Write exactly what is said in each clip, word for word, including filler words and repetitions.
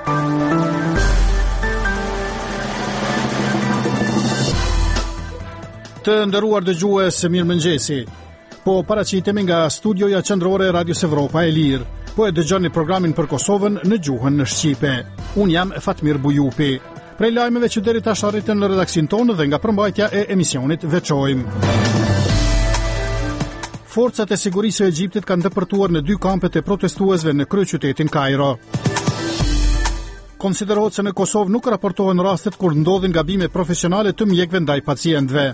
Të nderuar dëgjues, mirëmëngjesi. Po paraqitemi nga studioja qendrore e Radios Evropa e Lirë. Po e dëgjoni programin për Kosovën në gjuhën në shqipe. Un jam Fatmir Bujupi. Prej lajmeve që deri tash arritën në redaksin tonë dhe nga përmbajtja e emisionit veçojmë. Forcat e sigurisë së Egjiptit kanë depërtuar në dy kampet e protestuesve në kryeqytetin Kairo. Konsiderohet se në Kosovë nuk raportohen rastet kur ndodhin gabime profesionale të mjekëve ndaj pacientëve.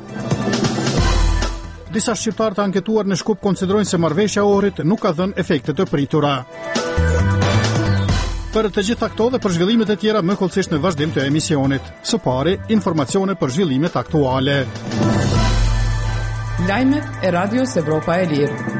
Disa shqiptarë të anketuar në Shkup konsiderojnë se marrëveshja e Ohrit nuk ka dhënë efekte të pritura. Për të gjitha këto dhe për zhvillimet e tjera më kollësisht në vazhdim të emisionit. Së pari, informacione për zhvillimet aktuale. Lajmet e Radios Evropa e Lirë.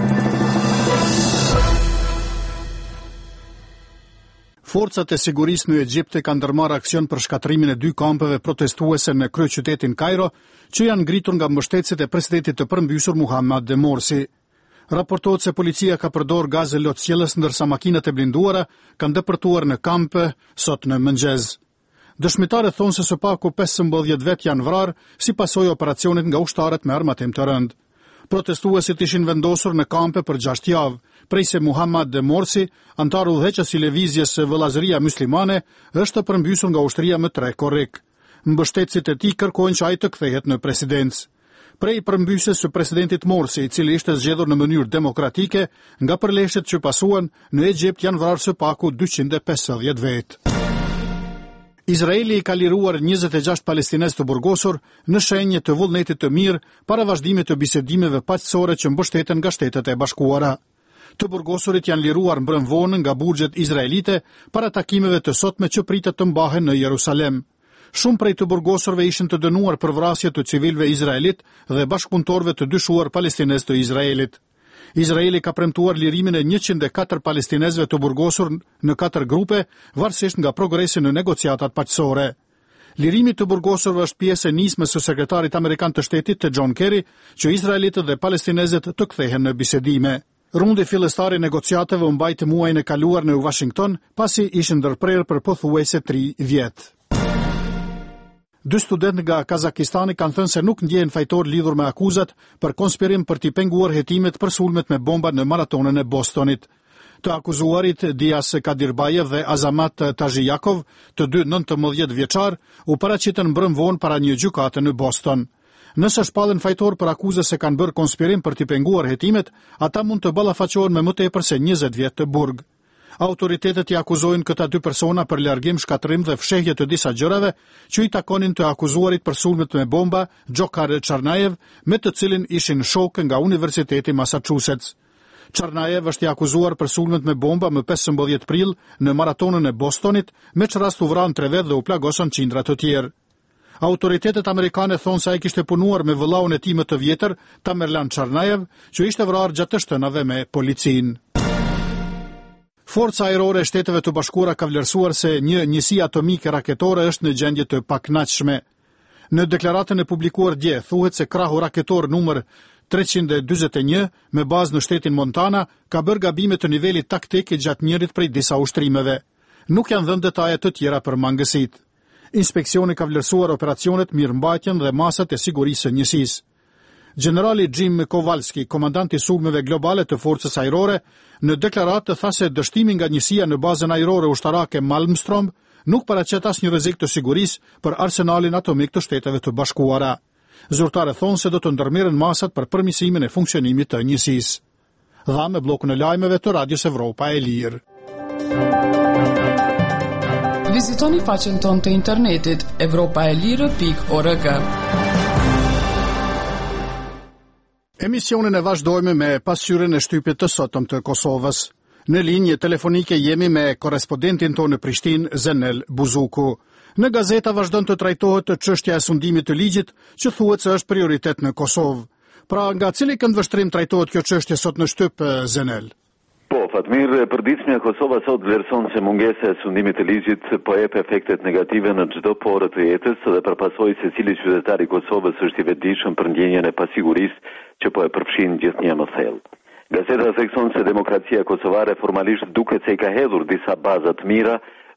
Forcat e sigurisë në Egjipt kanë ndërmarrë aksion për shkatrimin e dy kampeve protestuese në kryeqytetin Kairo, që janë ngritur nga mbështetësit e presidentit të përmbysur Muhammad Morsi. Raportohet se policia ka përdorur gazë lotësjellës ndërsa makinat e blinduara kanë depërtuar në kampe sot në mëngjes. Dëshmitarët thonë se së paku pesëmbëdhjetë vet janë vrarë si pasojë e operacionit nga ushtarët me armatim të rënd. Protestuesit ishin vendosur në kampe për gjashtë javë, prej se Muhammad Morsi, antar udhëheqës i lëvizjes Vëllazëria Muslimane, është përmbysur nga ushtria me tre korrik. Mbështetësit e tij kërkojnë që ai të kthehet në presidencë. Prej përmbysjes së presidentit Morsi, i cili ishte zgjedhur në mënyrë demokratike, nga përleshjet që pasuan, në Egjipt janë vrarë së paku dyqind e pesëdhjetë vet. Izraeli i ka liruar njëzet e gjashtë palestinez të burgosur në shenjë të vullnetit të mirë para vazhdimit të bisedimeve paqësore që mbështeten nga Shtetet e Bashkuara. Të burgosurit janë liruar mbrëmvonë nga burgjet izraelite para takimeve të sotme që pritet të mbahen në Jerusalem. Shumë prej të burgosurve ishin të dënuar për vrasje të civilëve izraelit dhe bashkëpunëtorëve të dyshuar palestinez të Izraelit. Izraeli ka premtuar lirimin e njëqind e katër palestinezëve të burgosur në katër grupe, varësisht nga progresi në negociatat paqësore. Lirimi të burgosurve është pjesë e nismës së sekretarit amerikan të shtetit të John Kerry, që izraelitët dhe palestinezët të kthehen në bisedime. Rundi fillestari i negociatave u mbajtë muajin e kaluar në Washington, pasi ishin ndërprerë për pothuajse tri vjet. Dy studentë nga Kazakistani kanë thënë se nuk ndjehen fajtor lidhur me akuzat për konspirim për t'i penguar hetimet për sulmet me bomba në maratonën e Bostonit. Të akuzuarit Dias Kadirbajev dhe Azamat Tajiakov, të dy nëntëmbëdhjetë vjeçar, u paraqitën mbrëmvonë para një gjykate në Boston. Nëse shpallen fajtor për akuzë se kanë bërë konspirim për t'i penguar hetimet, ata mund të ballafaqohen me më tepër se njëzet vjet të burg. Autoritetet i akuzojnë këta dy persona për largim, shkatrim dhe fshehje të disa gjërave që i takonin të akuzuarit për sulmet me bomba Gjokar Çarnajev, me të cilin ishin shokë nga Universiteti Massachusetts. Çarnajev është i akuzuar për sulmet me bomba më pesëmbëdhjetë prill në maratonën e Bostonit, me që rast u vran tre vet dhe u plagosën qindra të tjerë. Autoritetet amerikane thonë se ai kishte punuar me vëllaun e tij më të vjetër, Tamerlan Çarnajev, që ishte vrarë gjatë të shtënave me policinë. Forca ajrore e Shteteve të Bashkuara ka vlerësuar se një njësi atomike raketore është në gjendje të pakënaqshme. Në deklaratën e publikuar dje, thuhet se krahu raketor numër treqind e dyzet e një, me bazë në shtetin Montana, ka bërë gabime të nivelit taktik gjatë njërit prej disa ushtrimeve. Nuk janë dhënë detaje të tjera për mangësitë. Inspeksioni ka vlerësuar operacionet, mirëmbajtjen dhe masat e sigurisë së njësisë. Generali Jim Kowalski, komandant i sulmeve globale të forcës ajrore, në deklaratë tha se dështimi nga njësia në bazën ajrore ushtarake Malmstrom nuk paraqet asnjë rrezik të sigurisë për arsenalin atomik të Shteteve të Bashkuara. Zyrtarët thonë se do të ndërmerren masat për përmirësimin e funksionimit të njësisë. Dha me bllokun e lajmeve të Radios Evropa e Lirë. Vizitoni faqen tonë të internetit evropaelire pikë org. Emisionin e vazhdojmë me pasqyrën e shtypit të sotëm të Kosovës. Në linjë telefonike jemi me korrespondentin tonë në Prishtinë, Zenel Buzuku. Në gazeta vazhdon të trajtohet çështja e sundimit të ligjit, që thuhet se është prioritet në Kosovë. Pra, nga cili këndvështrim trajtohet kjo çështje sot në shtyp, Zenel? Po, Fatmir, përditshmja Kosova sot vlerëson se mungesa e sundimit të ligjit po jep efektet negative në çdo porë të jetës dhe përpasoi se cili qytetar i Kosovës është i vetëdijshëm për ndjenjen e pasigurisë që po e përfshin gjithnjë më thellë. Gazeta thekson se demokracia kosovare formalisht duket se i ka hedhur disa baza të mira,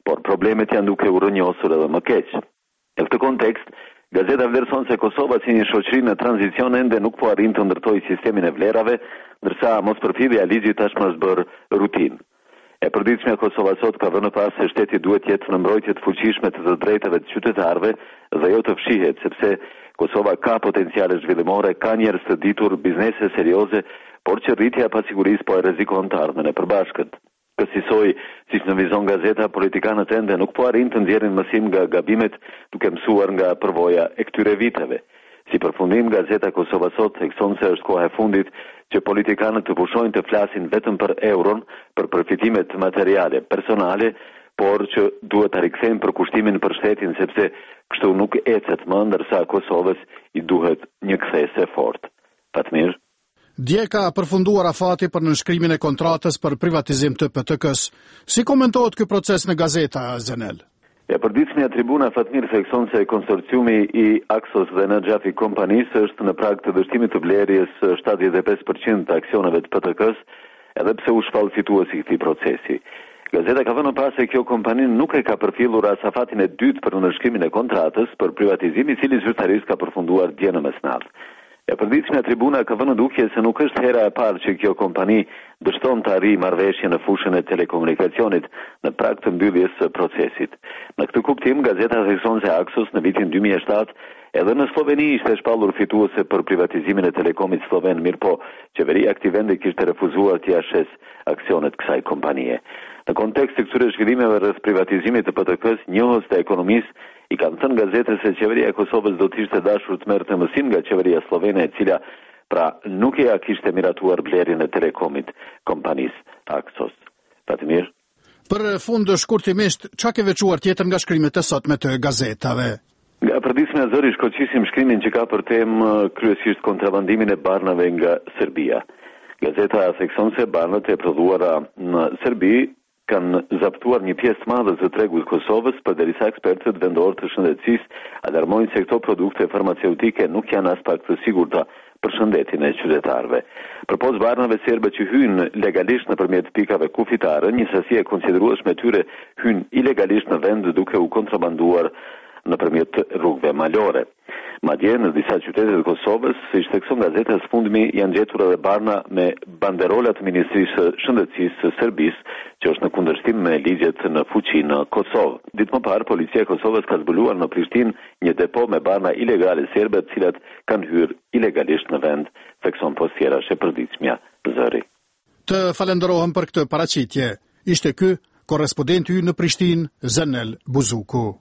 por problemet janë duke u rrënjosur edhe më keq. Në këtë kontekst, gazeta vlerëson se Kosova si një shoqëri në tranzicion ende nuk po arrin të ndërtojë sistemin e vlerave, ndërsa mospërfillja e ligjit tashmë është bërë rutinë. E përditshmja Kosova sot ka vënë pas se shteti duhet jetë në mbrojtje të fuqishme të të drejtave të qytetarëve dhe jo të fshihet, sepse Kosova ka potenciale zhvillimore, ka njerëz të ditur, biznese serioze, por që rritja e pasigurisë po e rrezikon të ardhmen e përbashkët. Kësaj, siç në vizon gazeta, politikanët ende nuk po arrin të nxjerrin mësim nga gabimet duke mësuar nga përvoja e këtyre viteve. Si përfundim, gazeta Kosova sot thekson se është koha e fundit që politikanët të pushojnë të flasin vetëm për euron, për përfitimet materiale, personale, por që duhet ta rikthejnë për kushtimin për shtetin, sepse kështu nuk ecet më, ndërsa Kosovës i duhet një kthesë e fortë. Fatmir. Dje ka përfunduar afati për nënshkrimin e kontratës për privatizim të P T K-s. Si komentohet ky proces në gazeta, Zenel? E përditshmja Tribuna Fatmir thekson se konsorciumi i Aksos dhe në Gjafi kompanisë është në prag të dështimit të blerjes shtatëdhjetë e pesë përqind të aksioneve të P T K-s, edhe pse u shpall fituesi i këtij procesi. Gazeta ka vënë pas se kjo kompani nuk e ka përfillur as afatin e dytë për nënshkrimin e kontratës për privatizim, i cili zyrtarisht ka përfunduar dje në mesnatë. E përditshmja Tribuna ka vënë dukje se nuk është hera e parë që kjo kompani dështon të arrijë marrëveshje në fushën e telekomunikacionit në prag të mbylljes së procesit. Në këtë kuptim, gazeta thekson se Aksos në vitin dy mijë e shtatë edhe në Sloveni ishte shpallur fituese për privatizimin e telekomit sloven, mirëpo qeveria e këtij vendi kishte refuzuar t'i ashes aksionet kësaj kompanie. Në kontekst të këtyre zhvillimeve rreth privatizimit të P T K-s, njohës të ekonomisë i kanë thënë gazetës se qeveria e Kosovës do të ishte dashur të merrte mësim nga qeveria slovene, e cila pra nuk e ja kishte miratuar blerjen e telekomit kompanisë Aksos. Fatmir. Për fund shkurtimisht, çka ke veçuar tjetër nga shkrimet e sotme të gazetave? Nga përditshmja zëri shkoqisim shkrimin që ka për temë kryesisht kontrabandimin e barnave nga Serbia. Gazeta thekson se barnat e prodhuara në Serbi kanë zaptuar një pjesë të madhe të tregut të Kosovës, përderisa ekspertët vendor të shëndetësisë alarmojnë se këto produkte farmaceutike nuk janë as pak të sigurta për shëndetin e qytetarëve. Përpos barnave serbe që hyjnë legalisht nëpërmjet pikave kufitare, një sasi e konsiderueshme e tyre hyjnë ilegalisht në vend duke u kontrabanduar nëpërmjet rrugëve malore. Madje në disa qytete të Kosovës, siç thekson gazeta së fundmi, janë gjetur edhe barna me banderola të Ministrisë së Shëndetësisë së Serbisë, që është në kundërshtim me ligjet në fuqi në Kosovë. Ditë më parë, policia e Kosovës ka zbuluar në Prishtinë një depo me barna ilegale serbe, të cilat kanë hyrë ilegalisht në vend, thekson postiera e përditshmja Zëri. Të falenderohem për këtë paraqitje. Ishte ky korrespondenti ynë në Prishtinë, Zenel Buzuku.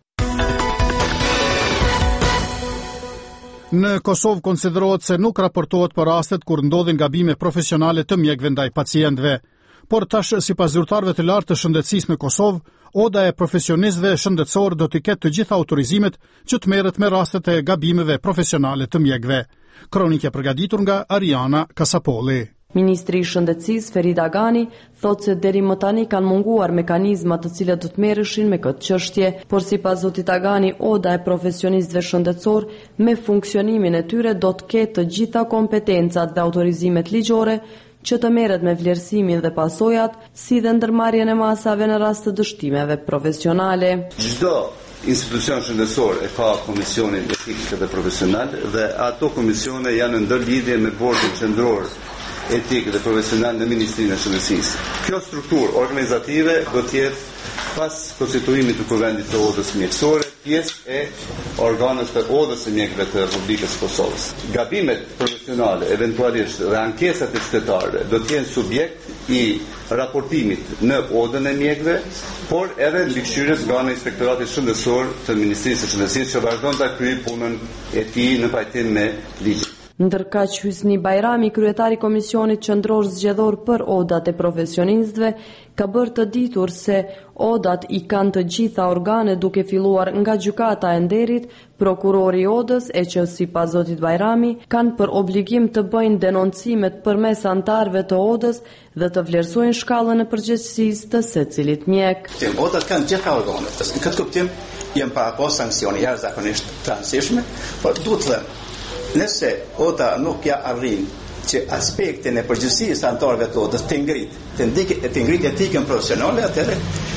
Në Kosovë konsiderohet se nuk raportohet për rastet kur ndodhin gabime profesionale të mjekëve ndaj pacientëve, por tash sipas zyrtarëve të lartë të shëndetësisë në Kosovë, oda e profesionistëve shëndetësor do të ketë të gjitha autorizimet që të merret me rastet e gabimeve profesionale të mjekëve. Kronikë e përgatitur nga Ariana Kasapolli. Ministri i Shëndetësisë Ferit Agani thotë se deri më tani kanë munguar mekanizma të cilat do të merreshin me këtë çështje, por sipas zotit Agani, oda e profesionistëve shëndetësor me funksionimin e tyre do të ketë të gjitha kompetencat dhe autorizimet ligjore që të merret me vlerësimin dhe pasojat, si dhe ndërmarrjen e masave në rast të dështimeve profesionale. Çdo institucion shëndetësor e ka komisionin etik dhe profesional dhe ato komisione janë në ndërlidhje me bordin qendror etik dhe profesional në Ministrinë e Shëndetësisë. Kjo strukturë organizative do të jetë pas konstituimit të kuvendit të odës mjekësore, pjesë e organeve të odës së mjekëve të Republikës së Kosovës. Gabimet profesionale, eventualisht dhe ankesat e qytetarëve do të jenë subjekt i raportimit në odën e mjekëve, por edhe mbikëqyrjes nga ana e Inspektoratit Shëndetësor të Ministrisë së Shëndetësisë, që vazhdon ta kryejë punën e tij në pajtim me ligjin. Ndërkaq Hysni Bajrami, kryetari i Komisionit Qendror Zgjedhor për Odat e Profesionistëve, ka bërë të ditur se odat i kanë të gjitha organe, duke filluar nga gjykata e nderit, prokurori i odës, e që sipas zotit Bajrami kanë për obligim të bëjnë denoncimet përmes antarëve të odës dhe të vlerësojnë shkallën e përgjegjësisë të secilit mjek. Odat kanë gjitha organet. Në këtë kuptim janë para pas sanksione jashtëzakonisht të rëndësishme, por duhet të them, nëse oda nuk ja arrin që aspektin e përgjegjësisë antarëve të odës të ngrit, të ndikë të ngrit etikën profesionale, atëherë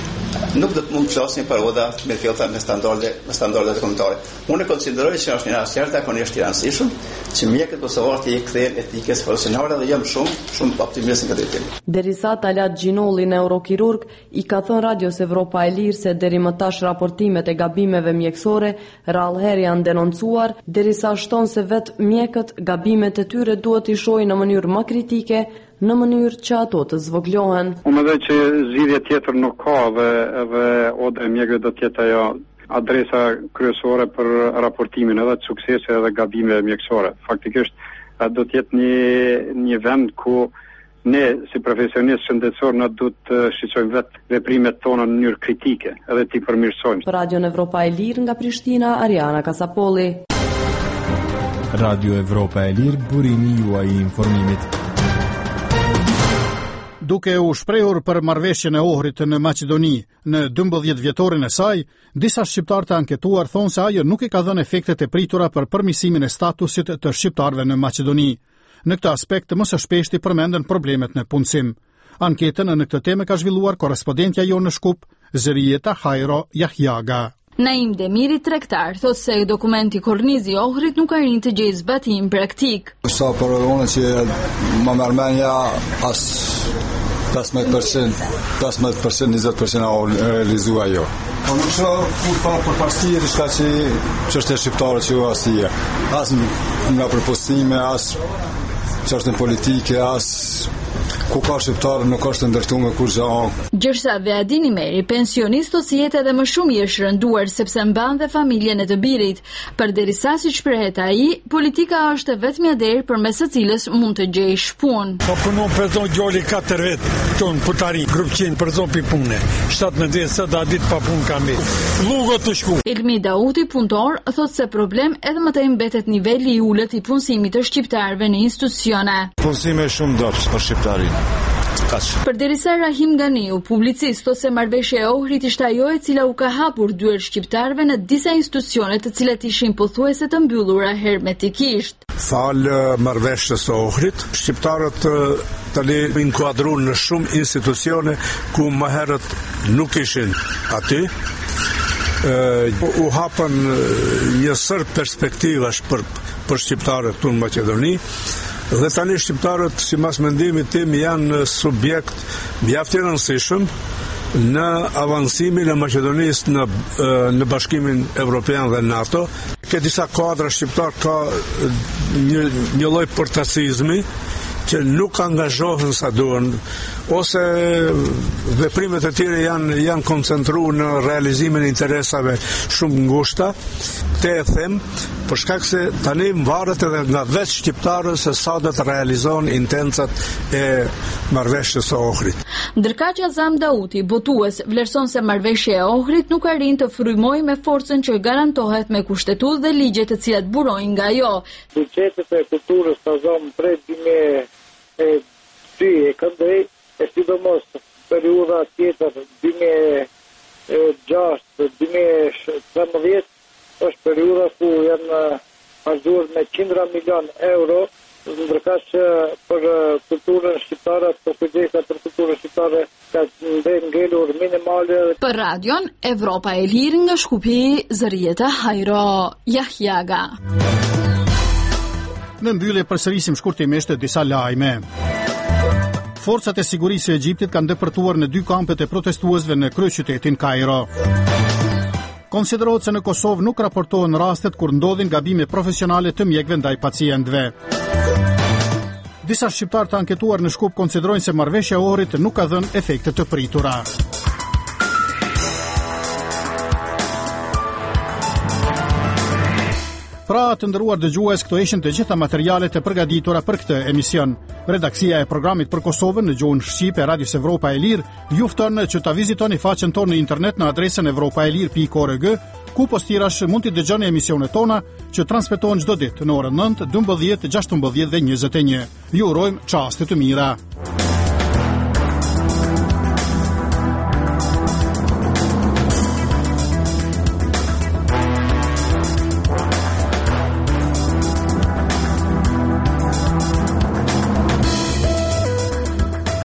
nuk do të mund të flasim për oda me fjota me standarde me standardet kombëtare. Unë konsideroj që është një rast jashtëzakonisht i rëndësishëm që mjekët kosovar të kthehen etikës profesionale dhe jam shumë shumë optimist në këtë temë. Derisa Talat Gjinolli, neurokirurg, i ka thënë Radios Evropa e Lirë se deri më tash raportimet e gabimeve mjekësore rrallëherë janë denoncuar, derisa shton se vetë mjekët gabimet e tyre duhet i shohin në mënyrë më kritike, në mënyrë që ato të zvoglohen. Unë edhe që zgjidhje tjetër nuk ka dhe edhe oda e mjekëve do të jetë ajo adresa kryesore për raportimin edhe të suksese edhe gabimeve mjekësore. Faktikisht do të jetë një një vend ku ne si profesionistë shëndetësor na duhet të shqetësojmë vetë veprimet tona në mënyrë kritike edhe t'i përmirësojmë. Për Radio Evropa e Lirë nga Prishtina, Ariana Kasapolli. Radio Evropa e Lirë, burimi juaj i informimit. Duke u shprehur për marrëveshjen e Ohrit në Maqedoni në dymbëdhjetë vjetorin e saj, disa shqiptar të anketuar thonë se ajo nuk i ka dhënë efektet e pritura për përmirësimin e statusit të shqiptarëve në Maqedoni. Në këtë aspekt më së shpeshti përmenden problemet në punësim. Anketën në këtë temë ka zhvilluar korrespondentja jonë në Shkup, Zërieta Hajro Jahjaga. Naim Demiri, tregtar, thot se dokumenti kornizi i Ohrit nuk arrin të gjejë zbatim praktik. Sa për unë që më mërmenja as pesëmbëdhjetë përqind, pesëmbëdhjetë përqind, njëzet përqind a realizua jo. Po nuk shë kur pa për parësi e rishka që që është e shqiptarë që u asije. As nga përpostime, as që është në politike, as ku ka shqiptarë nuk është ndërtuar me kur gjë. Gjërsa Veadini Meri, pensionist si jetë edhe më shumë i është rënduar sepse mban dhe familjen e të birit. Përderisa si shprehet ai, politika është vetmja derë përmes së cilës mund të gjejë shpunë. Po punon person gjoli katër vet, ton putari, grupçin person pi punë. shtatëdhjetë vjet sa da ditë pa punë kam. Llugo të shku. Elmi Dauti, punëtor, thotë se problem edhe më tej mbetet niveli i ulët i punësimit të shqiptarëve në institucione. Punësimi është shumë dobës për shqiptarin. Përderisa Rahim Ganiu, publicist, ose marrëveshja e Ohrit ishte ajo e cila u ka hapur dyer shqiptarëve në disa institucione të cilat ishin pothuajse të mbyllura hermetikisht. Fal marrëveshjes së Ohrit, shqiptarët tani inkuadruan në shumë institucione ku më herët nuk ishin aty. U hapën një sër perspektivash për për shqiptarët këtu në Maqedoni. Dhe tani shqiptarët, sipas mendimit tim, janë subjekt mjaft i rëndësishëm në avancimin e Maqedonisë në në Bashkimin Evropian dhe NATO. Ka disa kuadra shqiptar ka një një lloj portacizmi që nuk angazhohen sa duhen, ose veprimet e tyre janë janë koncentruar në realizimin e interesave shumë ngushta. Te e them, për shkak se tani varet edhe nga vetë shqiptarët se sa do të realizon intencat e marrëveshjes së Ohrit. Ndërkaq Azam Dauti, botues, vlerëson se marrëveshja e Ohrit nuk arrin të frymojë me forcën që garantohet me kushtetues dhe ligje të cilat burojnë nga ajo. Buqetet e kulturës të zonë prej dy mijë e dy e këndej, e sidomos periudha tjetër dy mijë e gjashtë, dy mijë e trembëdhjetë, është periudha ku janë harxuar me qindra milion euro, ndërkaq që për kulturën shqiptare, për kujdesa për kulturën shqiptare ka ndër ngelur minimale. Për radion Evropa e Lirë nga Shkupi, Zërieta Hajro Jahjaga. Në mbyllje përsërisim shkurtimisht disa lajme. Forcat e sigurisë së Egjiptit kanë depërtuar në dy kampet e protestuesve në kryeqytetin Kairo. Konsiderohet se në Kosovë nuk raportohen rastet kur ndodhin gabime profesionale të mjekëve ndaj pacientëve. Disa shqiptar të anketuar në Shkup konsiderojnë se marrëveshja e Ohrit nuk ka dhënë efekte të pritura. Pra, të nderuar dëgjues, këto ishin të gjitha materialet e përgatitura për këtë emision. Redaksia e programit për Kosovën në gjuhën shqipe e Radios Evropa e Lirë ju fton që ta vizitoni faqen tonë në internet në adresën evropaelir pikë org, ku postirash mund të dëgjoni emisionet tona që transmetohen çdo ditë në orën nëntë, dymbëdhjetë, gjashtëmbëdhjetë dhe njëzet e një. Ju urojmë çaste të mira.